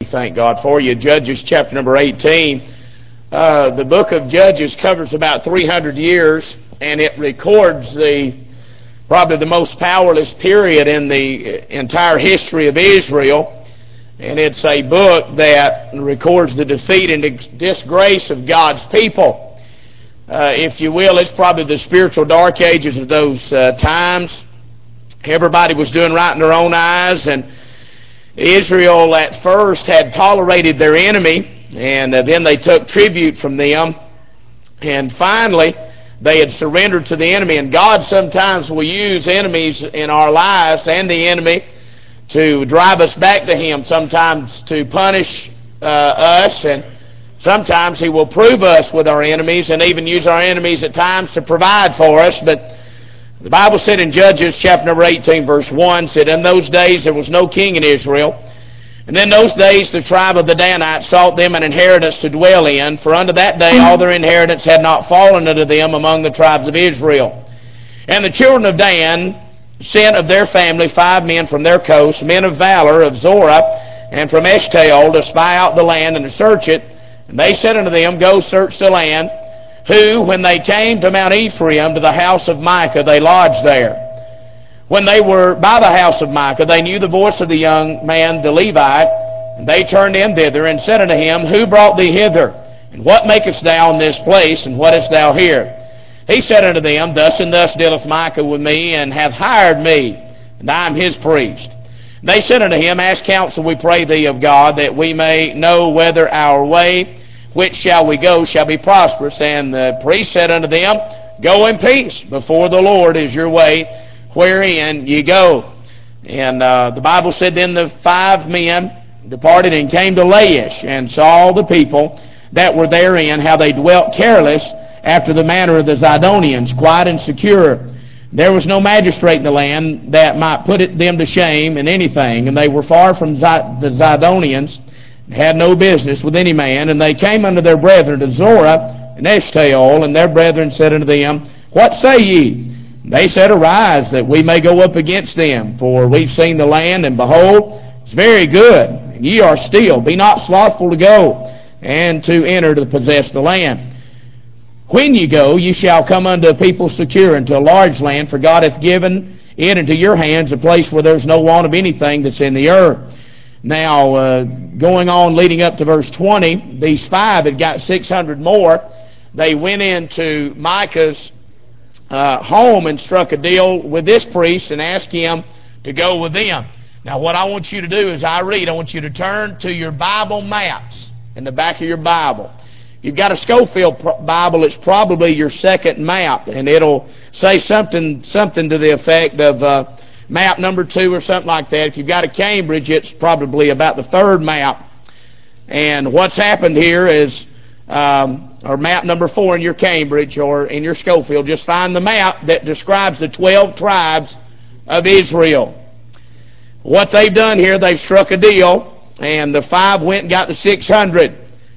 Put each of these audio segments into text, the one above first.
Thank God for you. Judges chapter number 18. The book of Judges covers about 300 years, and it records probably the most powerless period in the entire history of Israel. And it's a book that records the defeat and disgrace of God's people. If you will, it's probably the spiritual dark ages of those times. Everybody was doing right in their own eyes, and Israel at first had tolerated their enemy, and then they took tribute from them, and finally they had surrendered to the enemy. And God sometimes will use enemies in our lives and the enemy to drive us back to Him, sometimes to punish us, and sometimes He will prove us with our enemies and even use our enemies at times to provide for us. But the Bible said in Judges chapter number 18 verse 1, said, "In those days there was no king in Israel. And in those days the tribe of the Danites sought them an inheritance to dwell in, for unto that day all their inheritance had not fallen unto them among the tribes of Israel. And the children of Dan sent of their family 5 men from their coast, men of valor of Zorah, and from Eshtaol, to spy out the land and to search it. And they said unto them, Go search the land. Who, when they came to Mount Ephraim, to the house of Micah, they lodged there. When they were by the house of Micah, they knew the voice of the young man, the Levite, and they turned in thither, and said unto him, Who brought thee hither? And what makest thou in this place, and what is thou here? He said unto them, Thus and thus dealeth Micah with me, and hath hired me, and I am his priest. And they said unto him, Ask counsel, we pray thee, of God, that we may know whether our way, which shall we go, shall be prosperous. And the priest said unto them, Go in peace, before the Lord is your way, wherein ye go. And the Bible said, Then the 5 men departed and came to Laish, and saw the people that were therein, how they dwelt careless, after the manner of the Zidonians, quiet and secure. There was no magistrate in the land that might put them to shame in anything, and they were far from the Zidonians, had no business with any man. And they came unto their brethren to Zorah and Eshtaol, and their brethren said unto them, What say ye? They said, Arise, that we may go up against them, for we've seen the land, and behold, it's very good, and ye are still. Be not slothful to go, and to enter to possess the land. When ye go, ye shall come unto a people secure, into a large land, for God hath given it into your hands, a place where there's no want of anything that's in the earth. Now, going on, leading up to verse 20, these 5 had got 600 more. They went into Micah's home and struck a deal with this priest and asked him to go with them. Now, what I want you to do is I want you to turn to your Bible maps in the back of your Bible. If you've got a Schofield Bible, it's probably your second map, and it'll say something to the effect of map number 2 or something like that. If you've got a Cambridge, it's probably about the 3rd map. And what's happened here is, or map number 4 in your Cambridge or in your Schofield, just find the map that describes the 12 tribes of Israel. What they've done here, they've struck a deal, and the 5 went and got the 600.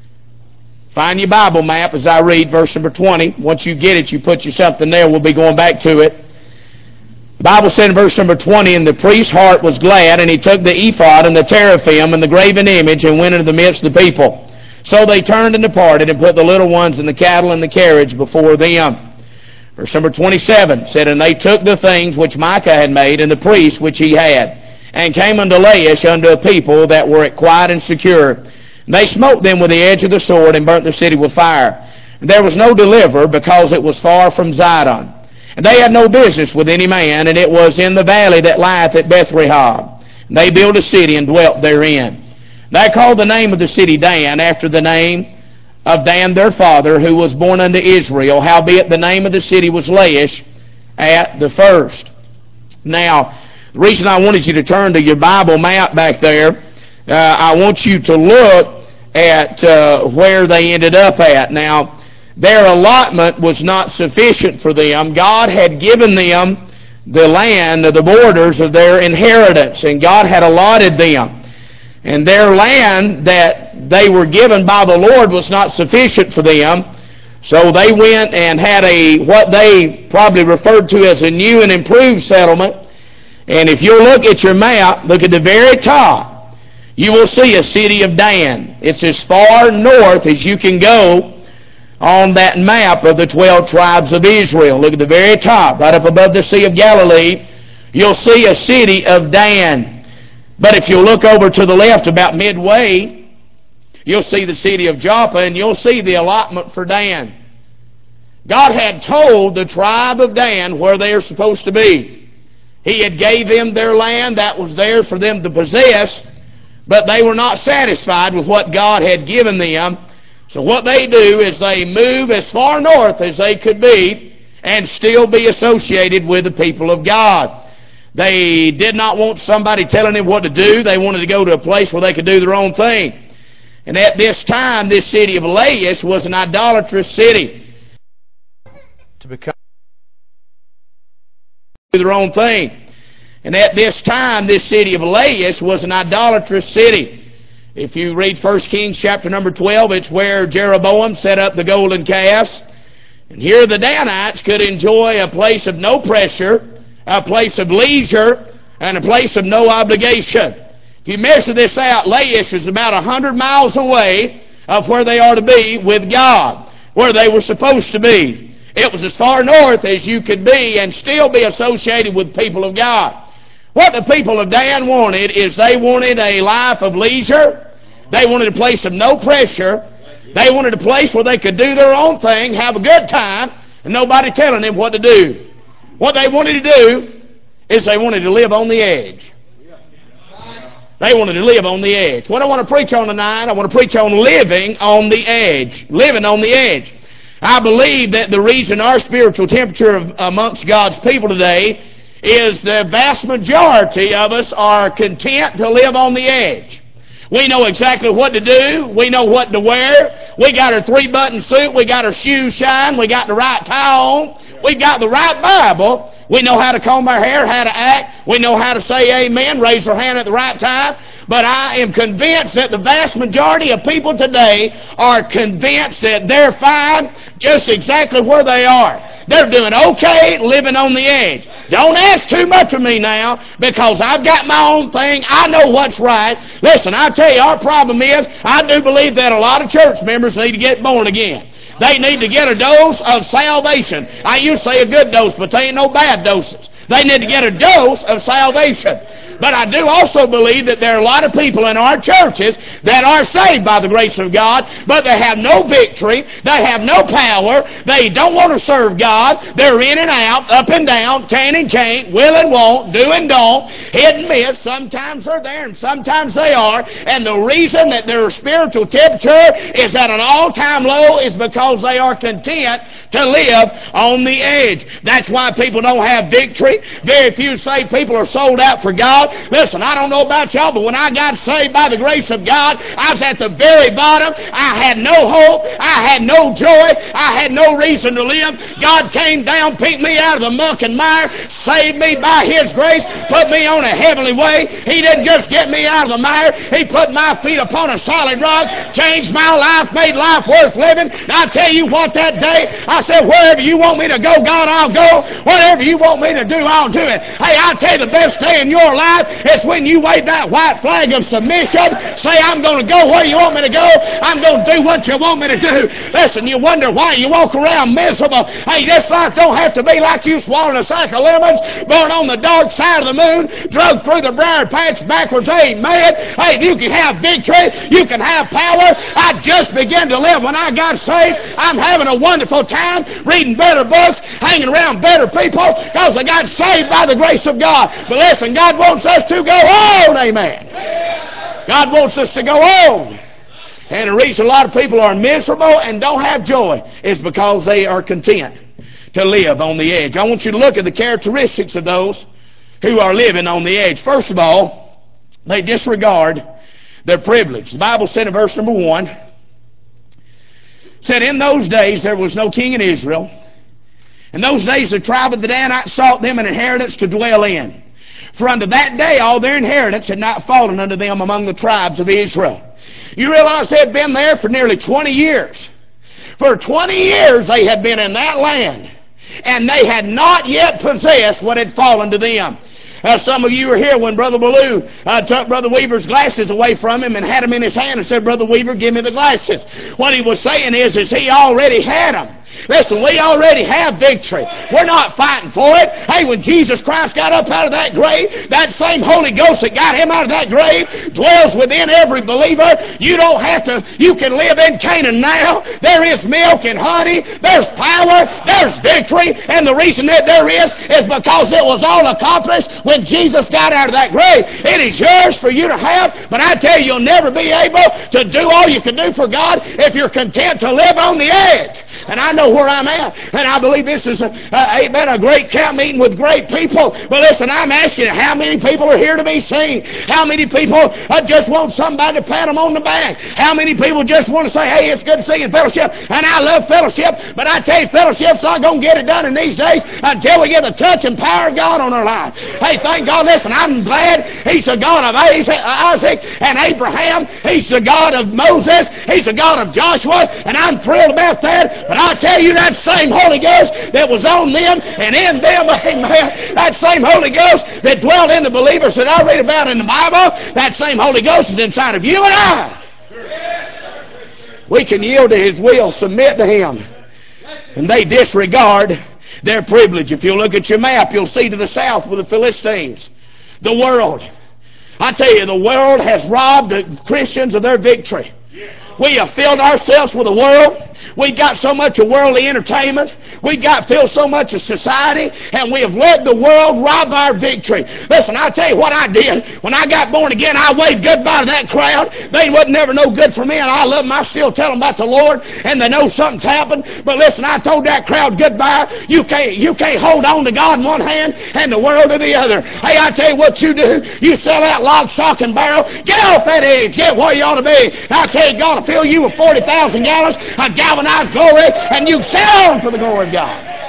Find your Bible map as I read verse number 20. Once you get it, you put you something there. We'll be going back to it. The Bible said in verse number 20, And the priest's heart was glad, and he took the ephod and the teraphim and the graven image, and went into the midst of the people. So they turned and departed, and put the little ones and the cattle and the carriage before them. Verse number 27 said, And they took the things which Micah had made, and the priest which he had, and came unto Laish unto a people that were quiet and secure. And they smote them with the edge of the sword, and burnt the city with fire. And there was no deliverer, because it was far from Zidon. And they had no business with any man, and it was in the valley that lieth at Beth-rehob. And they built a city and dwelt therein. They called the name of the city Dan, after the name of Dan their father, who was born unto Israel. Howbeit the name of the city was Laish at the first. Now, the reason I wanted you to turn to your Bible map back there, I want you to look at where they ended up at. Now, their allotment was not sufficient for them. God had given them the land, the borders of their inheritance, and God had allotted them. And their land that they were given by the Lord was not sufficient for them. So they went and had what they probably referred to as a new and improved settlement. And if you look at your map, look at the very top. you will see a city of Dan. It's as far north as you can go on that map of the 12 tribes of Israel. Look at the very top, right up above the Sea of Galilee. You'll see a city of Dan. But if you look over to the left about midway, you'll see the city of Joppa, and you'll see the allotment for Dan. God had told the tribe of Dan where they are supposed to be. He had gave them their land that was there for them to possess, but they were not satisfied with what God had given them. So what they do is they move as far north as they could be and still be associated with the people of God. They did not want somebody telling them what to do. They wanted to go to a place where they could do their own thing. And at this time, this city of Laish was an idolatrous city. To become their own thing. And at this time, this city of Laish was an idolatrous city. If you read 1 Kings chapter number 12, it's where Jeroboam set up the golden calves. And here the Danites could enjoy a place of no pressure, a place of leisure, and a place of no obligation. If you measure this out, Laish is about 100 miles away of where they are to be with God, where they were supposed to be. It was as far north as you could be and still be associated with people of God. What the people of Dan wanted is they wanted a life of leisure. They wanted a place of no pressure. They wanted a place where they could do their own thing, have a good time, and nobody telling them what to do. What they wanted to do is they wanted to live on the edge. They wanted to live on the edge. What I want to preach on tonight, I want to preach on living on the edge. Living on the edge. I believe that the reason our spiritual temperature amongst God's people today is the vast majority of us are content to live on the edge. We know exactly what to do. We know what to wear. We got our 3-button suit. We got our shoes shined. We got the right tie on. We got the right Bible. We know how to comb our hair, how to act. We know how to say amen, raise our hand at the right time. But I am convinced that the vast majority of people today are convinced that they're fine just exactly where they are. They're doing okay living on the edge. Don't ask too much of me now, because I've got my own thing. I know what's right. Listen, I tell you, our problem is, I do believe that a lot of church members need to get born again. They need to get a dose of salvation. I used to say a good dose, but they ain't no bad doses. They need to get a dose of salvation. But I do also believe that there are a lot of people in our churches that are saved by the grace of God, but they have no victory, they have no power, they don't want to serve God, they're in and out, up and down, can and can't, will and won't, do and don't, hit and miss. Sometimes they're there and sometimes they are. And the reason that their spiritual temperature is at an all-time low is because they are content to live on the edge. That's why people don't have victory. Very few saved people are sold out for God. Listen, I don't know about y'all, but when I got saved by the grace of God, I was at the very bottom. I had no hope. I had no joy. I had no reason to live. God came down, picked me out of the muck and mire, saved me by His grace, put me on a heavenly way. He didn't just get me out of the mire. He put my feet upon a solid rock, changed my life, made life worth living. And I tell you what, that day, I said, wherever you want me to go, God, I'll go. Whatever you want me to do, I'll do it. Hey, I'll tell you, the best day in your life is when you wave that white flag of submission. Say, I'm going to go where you want me to go. I'm going to do what you want me to do. Listen, you wonder why you walk around miserable. Hey, this life don't have to be like you swallowing a sack of lemons, born on the dark side of the moon, drug through the briar patch backwards. Amen. Hey, you can have victory. You can have power. I just began to live when I got saved. I'm having a wonderful time reading better books, hanging around better people, because I got saved by the grace of God. But listen, God wants us to go on, amen. God wants us to go on. And the reason a lot of people are miserable and don't have joy is because they are content to live on the edge. I want you to look at the characteristics of those who are living on the edge. First of all, they disregard their privilege. The Bible said in verse number 1, said, in those days there was no king in Israel. In those days the tribe of the Danites sought them an inheritance to dwell in. For unto that day all their inheritance had not fallen unto them among the tribes of Israel. You realize they had been there for nearly 20 years. For 20 years they had been in that land, and they had not yet possessed what had fallen to them. Some of you were here when Brother Ballou took Brother Weaver's glasses away from him and had them in his hand and said, Brother Weaver, give me the glasses. What he was saying is he already had them. Listen, we already have victory. We're not fighting for it. Hey, when Jesus Christ got up out of that grave, that same Holy Ghost that got him out of that grave dwells within every believer. You don't have to, you can live in Canaan now. There is milk and honey. There's power. There's victory. And the reason that there is because it was all accomplished when Jesus got out of that grave. It is yours for you to have, but I tell you, you'll never be able to do all you can do for God if you're content to live on the edge. And I know where I'm at, and I believe this is a great camp meeting with great people. But listen, I'm asking you, how many people are here to be seen? How many people just want somebody to pat them on the back? How many people just want to say, hey, it's good to see you in fellowship, and I love fellowship, but I tell you, fellowship's not going to get it done in these days until we get the touch and power of God on our life. Hey, thank God, listen, I'm glad He's the God of Isaac and Abraham. He's the God of Moses. He's the God of Joshua, and I'm thrilled about that. But I'll tell you, that same Holy Ghost that was on them and in them, amen, that same Holy Ghost that dwelt in the believers that I read about in the Bible, that same Holy Ghost is inside of you and I. We can yield to His will, submit to Him, and they disregard their privilege. If you look at your map, you'll see to the south with the Philistines, the world. I tell you, the world has robbed the Christians of their victory. We have filled ourselves with the world. We got so much of worldly entertainment. We got filled so much of society, and we have let the world rob our victory. Listen, I'll tell you what I did. When I got born again, I waved goodbye to that crowd. They wasn't never no good for me, and I love them. I still tell them about the Lord, and they know something's happened. But listen, I told that crowd goodbye. You can't hold on to God in one hand and the world in the other. Hey, I tell you what you do. You sell out lock, stock, and barrel. Get off that edge. Get where you ought to be. I tell you, God will fill you with 40,000 gallons of galvanized glory, and you sell on for the glory of God.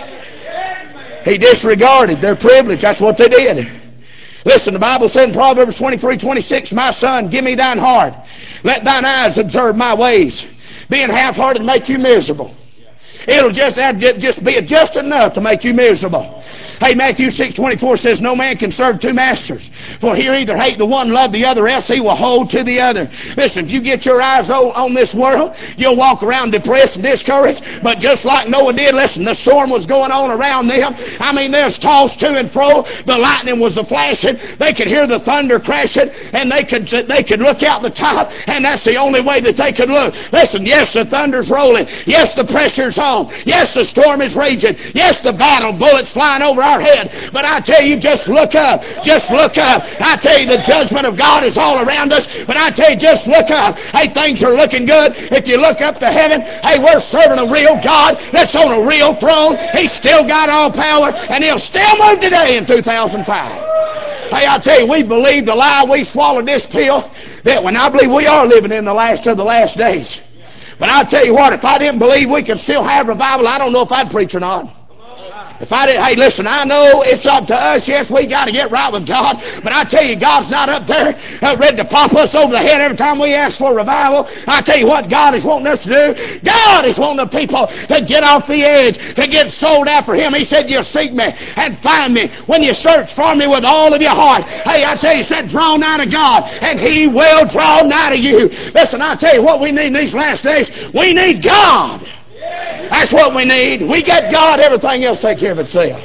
He disregarded their privilege. That's what they did. Listen, the Bible said in Proverbs 23:26, my son, give me thine heart. Let thine eyes observe my ways. Being half-hearted make you miserable. It'll just be just enough to make you miserable. Hey, Matthew 6:24 says, no man can serve two masters, for he'll either hate the one, love the other, else he will hold to the other. Listen, if you get your eyes on this world, you'll walk around depressed and discouraged. But just like Noah did, listen, the storm was going on around them. I mean, they was tossed to and fro. The lightning was flashing. They could hear the thunder crashing, and they could look out the top, and that's the only way that they could look. Listen, yes, the thunder's rolling. Yes, the pressure's on. Yes, the storm is raging. Yes, the battle, bullets flying over our head. But I tell you, just look up. Just look up. I tell you, the judgment of God is all around us. But I tell you, just look up. Hey, things are looking good. If you look up to heaven, hey, we're serving a real God that's on a real throne. He's still got all power, and He'll still move today in 2005. Hey, I tell you, we believed a lie. We swallowed this pill. That when I believe we are living in the last of the last days. But I'll tell you what, if I didn't believe we could still have revival, I don't know if I'd preach or not. If I did, hey, listen, I know it's up to us. Yes, we got to get right with God. But I tell you, God's not up there ready to pop us over the head every time we ask for revival. I tell you what God is wanting us to do. God is wanting the people to get off the edge, to get sold out for Him. He said, you'll seek me and find me when you search for me with all of your heart. Hey, I tell you, He said, draw nigh to God, and He will draw nigh to you. Listen, I tell you what we need in these last days. We need God. That's what we need. We get God, everything else take care of itself.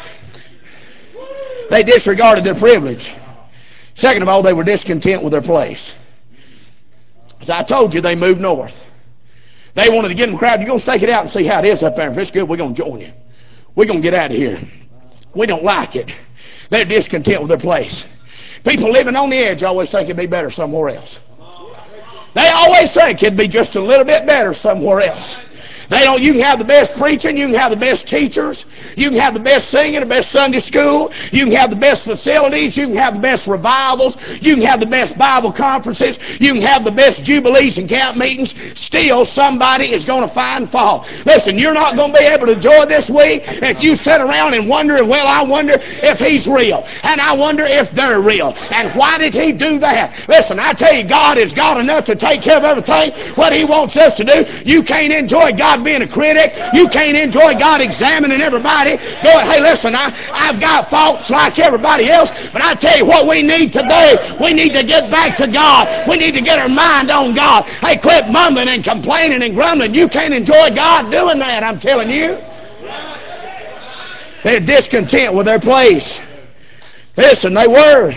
They disregarded their privilege. Second of all, they were discontent with their place. As I told you, they moved north. They wanted to get in the crowd. You're going to stake it out and see how it is up there. If it's good, we're going to join you. We're going to get out of here. We don't like it. They're discontent with their place. People living on the edge always think it'd be better somewhere else. They always think it'd be just a little bit better somewhere else. You can have the best preaching, you can have the best teachers, you can have the best singing, the best Sunday school, you can have the best facilities, you can have the best revivals, you can have the best Bible conferences, you can have the best jubilees and camp meetings. Still, somebody is going to find fault. Listen, you're not going to be able to enjoy this week if you sit around and wonder, well, I wonder if He's real, and I wonder if they're real, and why did He do that? Listen, I tell you, God is God enough to take care of everything what He wants us to do. You can't enjoy God God being a critic. You can't enjoy God examining everybody. Going, hey, listen, I've got faults like everybody else, but I tell you what we need today. We need to get back to God. We need to get our mind on God. Hey, quit mumbling and complaining and grumbling. You can't enjoy God doing that, I'm telling you. They're discontent with their place. Listen, they were.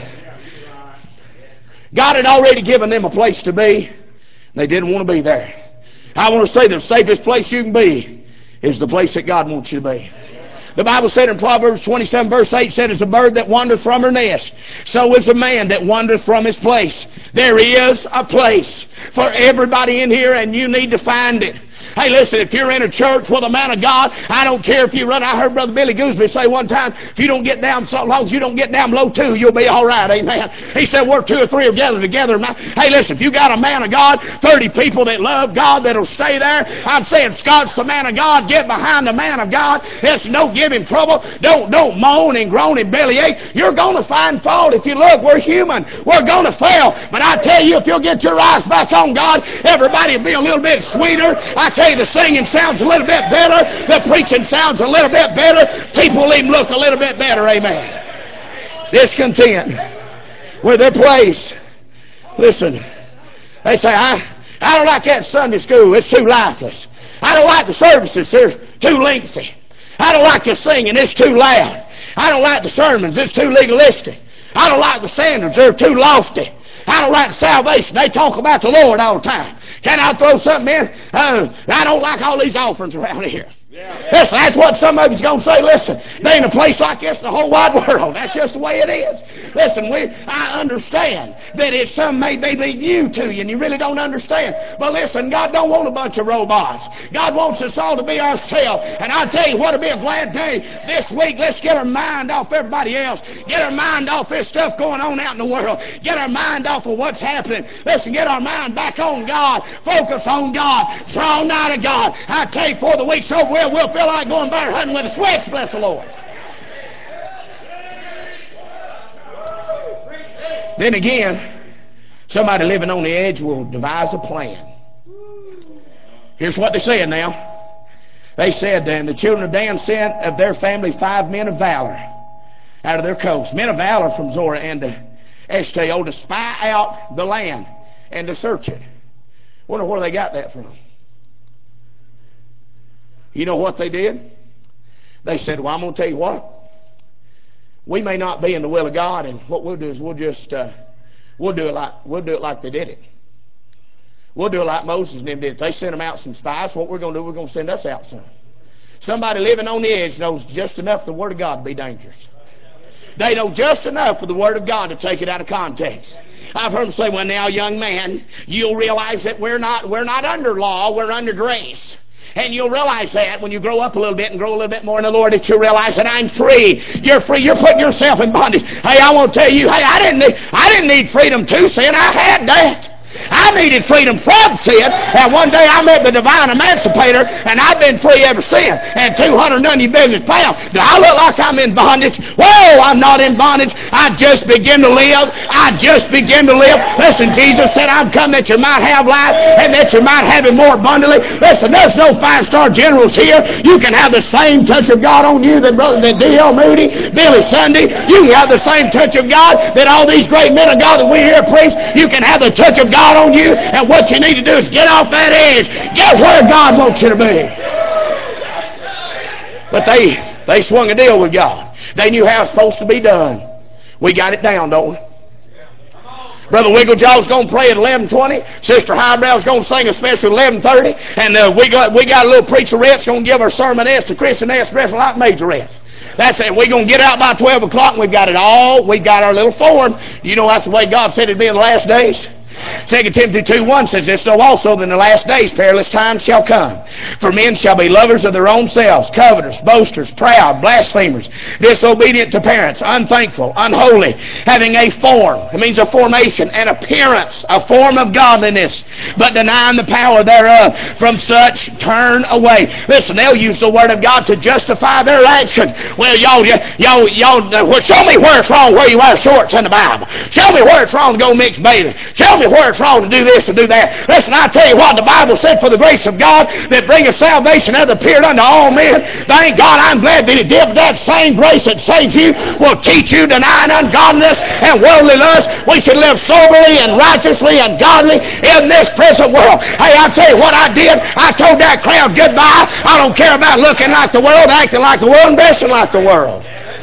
God had already given them a place to be. They didn't want to be there. I want to say the safest place you can be is the place that God wants you to be. The Bible said in Proverbs 27 verse 8 said, as a bird that wandereth from her nest, so is a man that wandereth from his place. There is a place for everybody in here, and you need to find it. Hey, listen, if you're in a church with a man of God, I don't care if you run. I heard Brother Billy Gooseby say one time, if you don't get down, so long as you don't get down below 2, you'll be all right. Amen. He said, where 2 or 3 are gathered together. Hey, listen, if you got a man of God, 30 people that love God that'll stay there, I'm saying, Scott's the man of God. Get behind the man of God. Listen, don't give him trouble. Don't moan and groan and bellyache. You're going to find fault. If you look, we're human. We're going to fail. But I tell you, if you'll get your eyes back on God, everybody will be a little bit sweeter. I tell you, the singing sounds a little bit better. The preaching sounds a little bit better. People will even look a little bit better. Amen. Discontent with their place. Listen, they say, I don't like that Sunday school. It's too lifeless. I don't like the services. They're too lengthy. I don't like the singing. It's too loud. I don't like the sermons. It's too legalistic. I don't like the standards. They're too lofty. I don't like salvation. They talk about the Lord all the time. Can I throw something in? I don't like all these offerings around here. Listen, that's what some of you's going to say. Listen, there ain't a place like this in the whole wide world. That's just the way it is. Listen, I understand that it's some may be new to you and you really don't understand. But listen, God don't want a bunch of robots. God wants us all to be ourselves. And I tell you what, it'll be a glad day this week. Let's get our mind off everybody else. Get our mind off this stuff going on out in the world. Get our mind off of what's happening. Listen, get our mind back on God. Focus on God. Draw nigh to God. I tell you, before the week's over, we'll feel like going bear hunting with a switch, bless the Lord. Then again, somebody living on the edge will devise a plan. Here's what they said now. They said, and the children of Dan sent of their family 5 men of valor out of their coast. Men of valor from Zorah and Eshtaol to spy out the land and to search it. Wonder where they got that from. You know what they did? They said, well, I'm going to tell you what. We may not be in the will of God, and what we'll do is we'll do it like they did it. We'll do it like Moses and them did. If they sent them out some spies, what we're going to do, we're going to send us out some. Somebody living on the edge knows just enough of the Word of God to be dangerous. They know just enough of the Word of God to take it out of context. I've heard them say, well, now, young man, you'll realize that we're not under law, we're under grace. And you'll realize that when you grow up a little bit and grow a little bit more in the Lord, that you'll realize that I'm free. You're free. You're putting yourself in bondage. Hey, I want to tell you, hey, I didn't need freedom to sin. I had that. I needed freedom from sin, and one day I met the divine emancipator, and I've been free ever since. And 290 billion pounds. Do I look like I'm in bondage? Whoa, I'm not in bondage. I just begin to live. I just begin to live. Listen, Jesus said, I'm come that you might have life, and that you might have it more abundantly. Listen, there's no 5-star generals here. You can have the same touch of God on you that D.L. Moody, Billy Sunday. You can have the same touch of God that all these great men of God that we hear preach. You can have the touch of God on you, and what you need to do is get off that edge. Get where God wants you to be. But they swung a deal with God. They knew how it's supposed to be done. We got it down, don't we? Brother Wiggledjaw's going to pray at 11:20. Sister Highbrow's going to sing a special at 11:30. And we got a little preacherette going to give our sermonettes to Christianettes dressing like majorettes. That's it. We're going to get out by 12 o'clock, and we've got it all. We've got our little form. You know that's the way God said it'd be in the last days. 2 Timothy 2:1 says this, though also in the last days perilous times shall come. For men shall be lovers of their own selves, covetous, boasters, proud, blasphemers, disobedient to parents, unthankful, unholy, having a form. It means a formation, an appearance, a form of godliness, but denying the power thereof. From such turn away. Listen, they'll use the Word of God to justify their action. Well, y'all, show me where it's wrong where you wear shorts in the Bible. Show me where it's wrong to go mixed bathing. Show me me where it's wrong to do this and do that. Listen, I tell you what, the Bible said, for the grace of God that bringeth salvation hath appeared unto all men. Thank God, I'm glad that it did. That same grace that saves you will teach you denying ungodliness and worldly lust. We should live soberly and righteously and godly in this present world. Hey, I'll tell you what I did. I told that crowd goodbye. I don't care about looking like the world, acting like the world, and dressing like the world.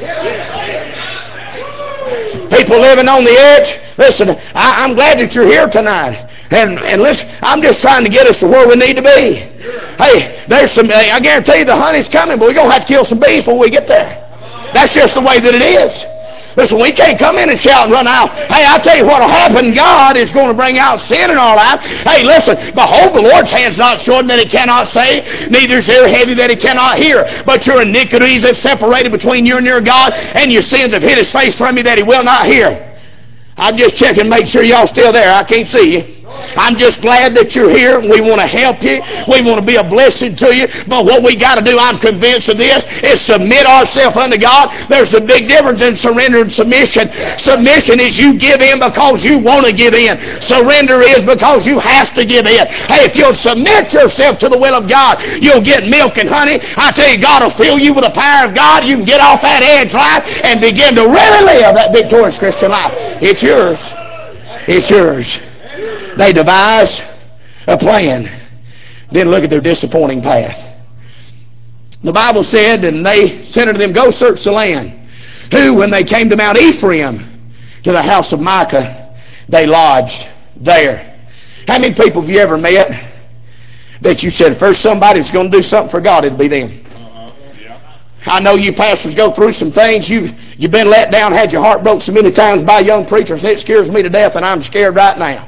People living on the edge. Listen, I'm glad that you're here tonight. And listen, I'm just trying to get us to where we need to be. Hey, there's some, I guarantee you the honey's coming, but we're going to have to kill some bees when we get there. That's just the way that it is. Listen, we can't come in and shout and run out. Hey, I'll tell you what will happen. God is going to bring out sin in our life. Hey, listen, behold, the Lord's hand's not short that he cannot save, neither is ear heavy that he cannot hear. But your iniquities have separated between you and your God, and your sins have hid his face from you that he will not hear. I'm just checking, make sure y'all still there. I can't see you. I'm just glad that you're here. We want to help you. We want to be a blessing to you. But what we got to do, I'm convinced of this, is submit ourselves unto God. There's a big difference in surrender and submission. Submission is you give in because you want to give in. Surrender is because you have to give in. Hey, if you'll submit yourself to the will of God, you'll get milk and honey. I tell you, God will fill you with the power of God. You can get off that edge life and begin to really live that victorious Christian life. It's yours. It's yours. They devise a plan, then look at their disappointing path. The Bible said, and they said unto them, go search the land. Who, when they came to Mount Ephraim, to the house of Micah, they lodged there. How many people have you ever met that you said, first somebody's going to do something for God, it'll be them? I know you pastors go through some things. You've been let down, had your heart broke so many times by young preachers, and it scares me to death, and I'm scared right now.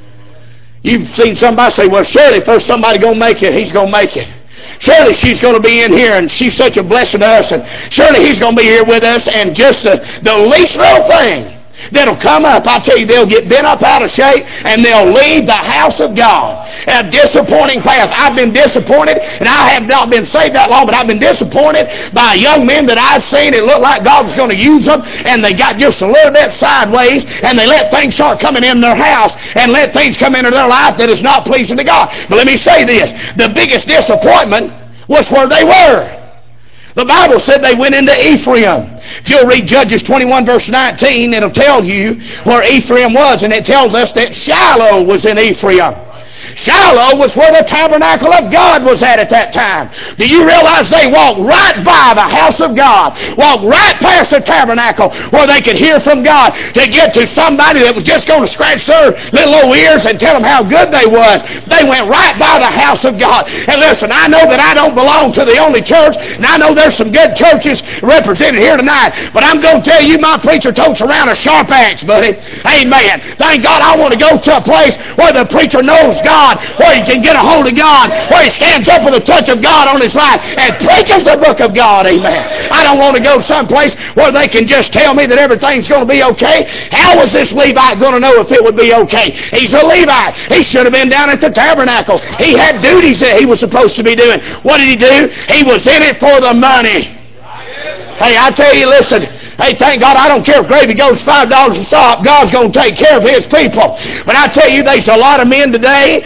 You've seen somebody say, well, surely first somebody going to make it, he's going to make it. Surely she's going to be in here, and she's such a blessing to us, and surely he's going to be here with us, and just the least little thing that'll come up, I tell you, they'll get bent up out of shape, and they'll leave the house of God. A disappointing path. I've been disappointed, and I have not been saved that long, but I've been disappointed by young men that I've seen. It looked like God was going to use them, and they got just a little bit sideways, and they let things start coming in their house, and let things come into their life that is not pleasing to God. But let me say this, the biggest disappointment was where they were. The Bible said they went into Ephraim. If you'll read Judges 21 verse 19, it'll tell you where Ephraim was, and it tells us that Shiloh was in Ephraim. Shiloh was where the tabernacle of God was at that time. Do you realize they walked right by the house of God, walked right past the tabernacle where they could hear from God to get to somebody that was just going to scratch their little old ears and tell them how good they was. They went right by the house of God. And listen, I know that I don't belong to the only church, and I know there's some good churches represented here tonight, but I'm going to tell you, my preacher totes around a sharp axe, buddy. Amen. Thank God I want to go to a place where the preacher knows God, where he can get a hold of God, where he stands up with a touch of God on his life and preaches the book of God. Amen. I don't want to go someplace where they can just tell me that everything's going to be okay. How was this Levite going to know if it would be okay? He's a Levite. He should have been down at the tabernacle. He had duties that he was supposed to be doing. What did he do? He was in it for the money. Hey, I tell you, listen, hey, thank God, I don't care if gravy goes $5 a sop. God's going to take care of his people. But I tell you, there's a lot of men today,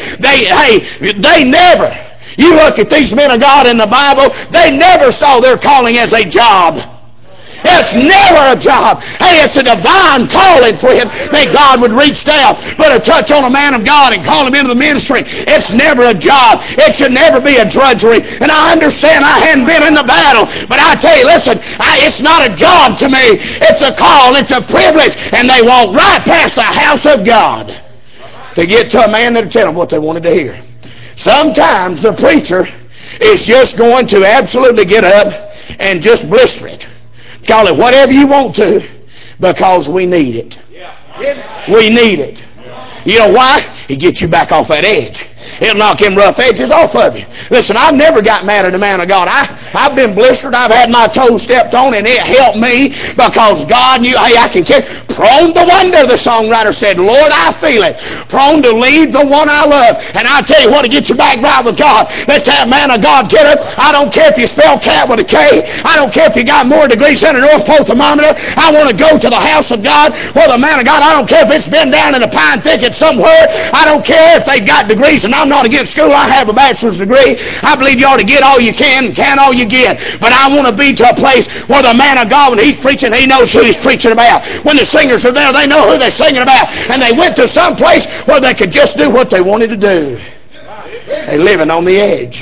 they never, you look at these men of God in the Bible, they never saw their calling as a job. It's never a job. Hey, it's a divine calling for him that God would reach down, put a touch on a man of God and call him into the ministry. It's never a job. It should never be a drudgery. And I understand I hadn't been in the battle, but I tell you, listen, it's not a job to me. It's a call. It's a privilege. And they walk right past the house of God to get to a man that'll tell them what they wanted to hear. Sometimes the preacher is just going to absolutely get up and just blister it. Call it whatever you want to, because we need it. We need it. You know why? It gets you back off that edge. It'll knock them rough edges off of you. Listen, I've never got mad at a man of God. I've been blistered. I've had my toes stepped on, and it helped me because God knew, hey, I can carry. Prone to wonder, the songwriter said, Lord, I feel it. Prone to leave the one I love. And I tell you what, to get your back right with God, let that man of God get it. I don't care if you spell cat with a K. I don't care if you got more degrees than a North Pole thermometer. I want to go to the house of God where the man of God, I don't care if it's been down in a pine thicket somewhere. I don't care if they've got degrees, and I'm not against school. I have a bachelor's degree. I believe you ought to get all you can all you get. But I want to be to a place where the man of God, when he's preaching, he knows who he's preaching about. When the singers are there, they know who they're singing about. And they went to some place where they could just do what they wanted to do. They're living on the edge.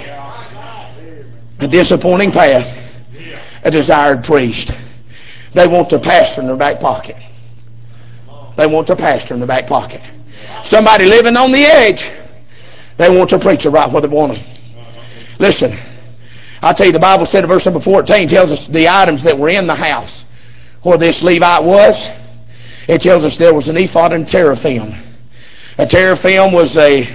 A disappointing path. A desired priest. They want the pastor in their back pocket. They want the pastor in their back pocket. Somebody living on the edge. They want the preacher right where they want him. Listen, I'll tell you, the Bible said in verse number 14 tells us the items that were in the house where this Levite was. It tells us there was an ephod and teraphim. A teraphim was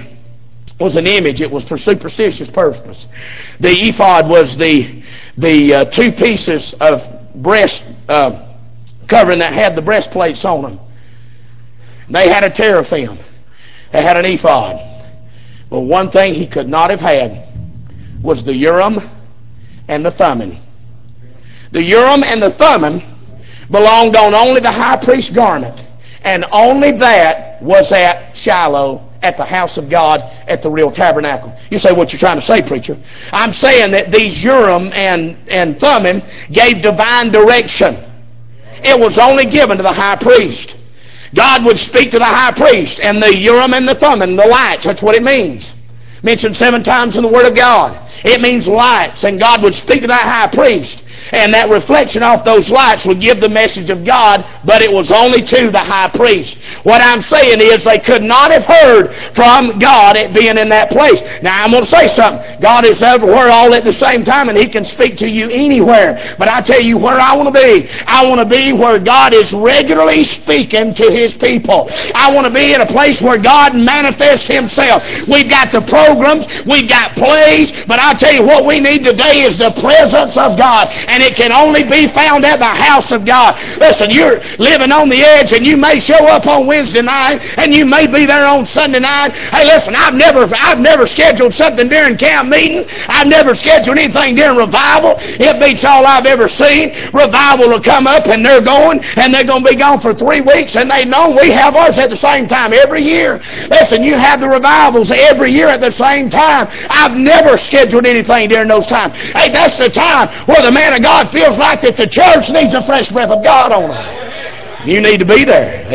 an image. It was for superstitious purpose. The ephod was the two pieces of breast covering that had the breastplates on them. They had a teraphim. They had an ephod. But one thing he could not have had was the Urim and the Thummim. The Urim and the Thummim belonged on only the high priest's garment, and only that was at Shiloh, at the house of God, at the real tabernacle. You say, what you're trying to say, preacher? I'm saying that these Urim and Thummim gave divine direction. It was only given to the high priest. God would speak to the high priest, and the Urim and the Thummim, the lights, that's what it means. Mentioned 7 times in the Word of God. It means lights, and God would speak to that high priest. And that reflection off those lights would give the message of God, but it was only to the high priest. What I'm saying is they could not have heard from God at being in that place. Now I'm going to say something. God is everywhere all at the same time, and He can speak to you anywhere. But I tell you where I want to be. I want to be where God is regularly speaking to His people. I want to be in a place where God manifests Himself. We've got the programs, we've got plays, but I tell you what we need today is the presence of God. And it can only be found at the house of God. Listen, you're living on the edge, and you may show up on Wednesday night, and you may be there on Sunday night. Hey, listen, I've never scheduled something during camp meeting. I've never scheduled anything during revival. It beats all I've ever seen. Revival will come up, and they're going to be gone for 3 weeks, and they know we have ours at the same time every year. Listen, you have the revivals every year at the same time. I've never scheduled anything during those times. Hey, that's the time where the man of God feels like that the church needs a fresh breath of God on them. You need to be there.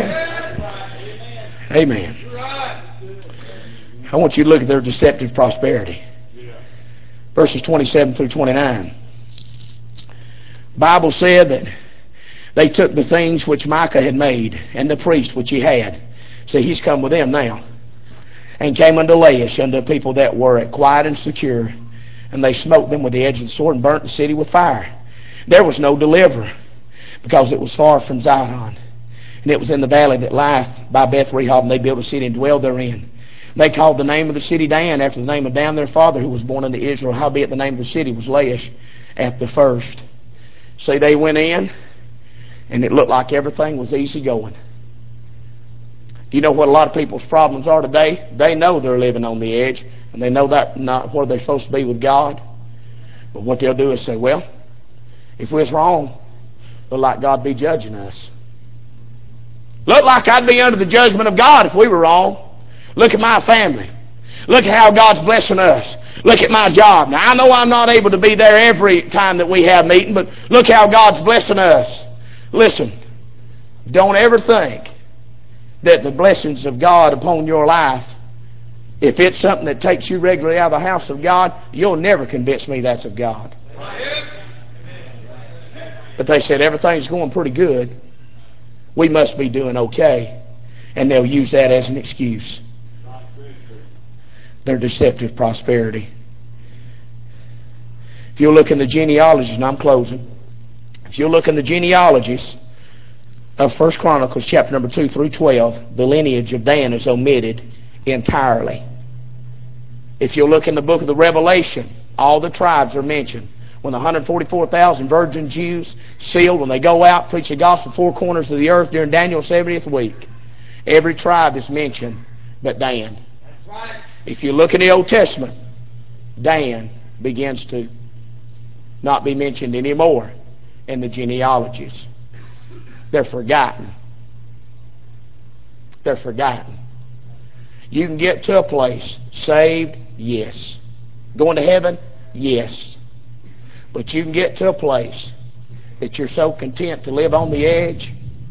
Amen. Amen. I want you to look at their deceptive prosperity. Verses 27 through 29. The Bible said that they took the things which Micah had made, and the priest which he had. See, he's come with them now. And came unto Laish, unto people that were quiet and secure. And they smote them with the edge of the sword and burnt the city with fire. There was no deliverer, because it was far from Zion. And it was in the valley that lieth by Beth Rehob, and they built a city and dwelled therein. They called the name of the city Dan, after the name of Dan their father, who was born unto Israel. Howbeit the name of the city was Laish at the first. See, they went in, and it looked like everything was easy going. You know what a lot of people's problems are today? They know they're living on the edge, and they know that not where they're supposed to be with God. But what they'll do is say, well, if we was wrong, look like God be judging us. Look like I'd be under the judgment of God if we were wrong. Look at my family. Look at how God's blessing us. Look at my job. Now, I know I'm not able to be there every time that we have meeting, but look how God's blessing us. Listen, don't ever think that the blessings of God upon your life, if it's something that takes you regularly out of the house of God, you'll never convince me that's of God. But they said everything's going pretty good. We must be doing okay. And they'll use that as an excuse. Their deceptive prosperity. If you'll look in the genealogies, and I'm closing. If you'll look in the genealogies of 1 Chronicles chapter number 2 through 12, the lineage of Dan is omitted entirely. If you look in the book of the Revelation, all the tribes are mentioned. When the 144,000 virgin Jews sealed, when they go out, preach the gospel four corners of the earth during Daniel's 70th week, every tribe is mentioned but Dan. That's right. If you look in the Old Testament, Dan begins to not be mentioned anymore in the genealogies. They're forgotten. They're forgotten. You can get to a place, saved, yes. Going to heaven, yes. But you can get to a place that you're so content to live on the edge,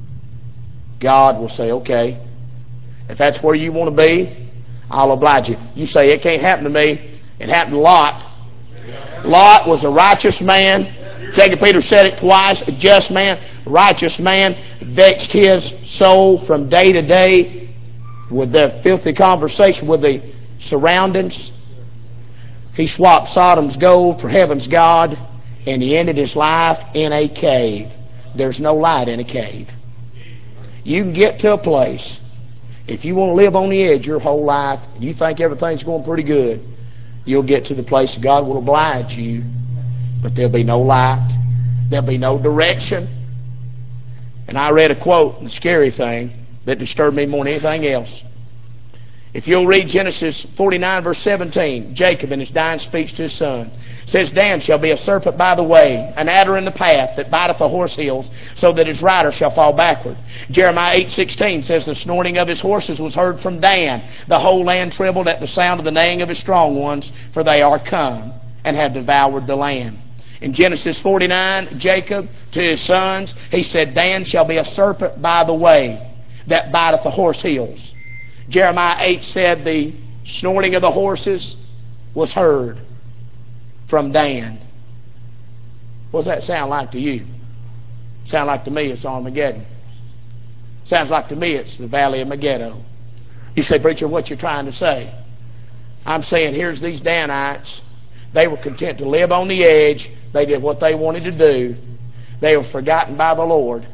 God will say, okay, if that's where you want to be, I'll oblige you. You say, it can't happen to me. It happened to Lot. Lot was a righteous man. 2 Peter said it twice. A just man, righteous man, vexed his soul from day to day with the filthy conversation with the surroundings. He swapped Sodom's gold for heaven's God, and he ended his life in a cave. There's no light in a cave. You can get to a place, if you want to live on the edge your whole life, and you think everything's going pretty good, you'll get to the place that God will oblige you, but there'll be no light. There'll be no direction. And I read a quote, the scary thing, that disturbed me more than anything else. If you'll read Genesis 49, verse 17, Jacob in his dying speech to his son says, Dan shall be a serpent by the way, an adder in the path that biteth the horse heels, so that his rider shall fall backward. Jeremiah 8:16 says, the snorting of his horses was heard from Dan. The whole land trembled at the sound of the neighing of his strong ones, for they are come and have devoured the land. In Genesis 49, Jacob to his sons, he said, Dan shall be a serpent by the way that biteth the horse heels. Jeremiah 8 said the snorting of the horses was heard from Dan. What does that sound like to you? Sound like to me it's Armageddon. Sounds like to me it's the Valley of Megiddo. You say, preacher, what you trying to say? I'm saying here's these Danites. They were content to live on the edge. They did what they wanted to do. They were forgotten by the Lord.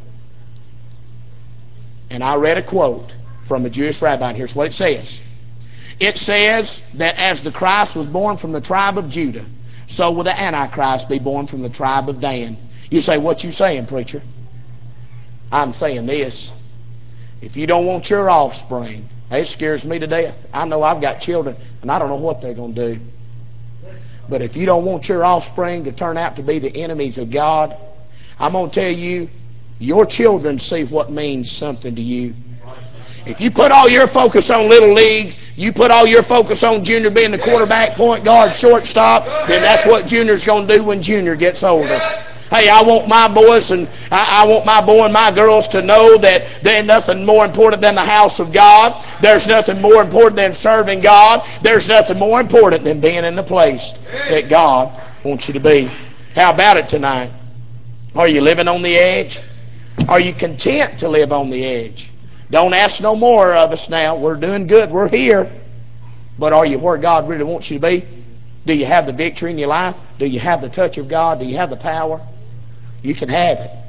And I read a quote from a Jewish rabbi, and here's what it says. It says that as the Christ was born from the tribe of Judah, so will the Antichrist be born from the tribe of Dan. You say, what you saying, preacher? I'm saying this. If you don't want your offspring, it scares me to death. I know I've got children, and I don't know what they're going to do. But if you don't want your offspring to turn out to be the enemies of God, I'm going to tell you, your children see what means something to you. If you put all your focus on Little League, you put all your focus on Junior being the quarterback, point guard, shortstop, then that's what Junior's going to do when Junior gets older. Hey, I want my boys and I want my boy and my girls to know that there's nothing more important than the house of God. There's nothing more important than serving God. There's nothing more important than being in the place that God wants you to be. How about it tonight? Are you living on the edge? Are you content to live on the edge? Don't ask no more of us now. We're doing good. We're here. But are you where God really wants you to be? Do you have the victory in your life? Do you have the touch of God? Do you have the power? You can have it.